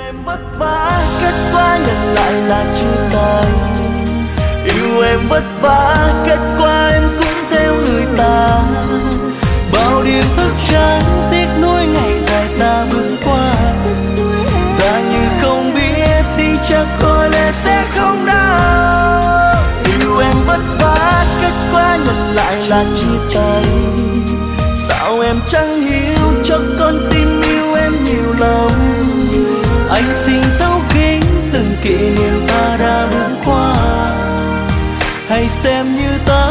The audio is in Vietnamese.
em vất vả, kết quả nhận lại là chia tay. Yêu em vất vả, kết quả em cũng theo người ta. Bao đêm thức trắng, tiếc nuối ngày dài ta bước qua. Ta như không biết thì chắc có lẽ sẽ không đau. Yêu em vất vả, kết quả nhận lại là chia tay. Sao em chẳng hiểu cho con tim yêu em nhiều lắm. Anh xin thấu kính từng kỷ niệm ta đã bước qua. Hãy xem như ta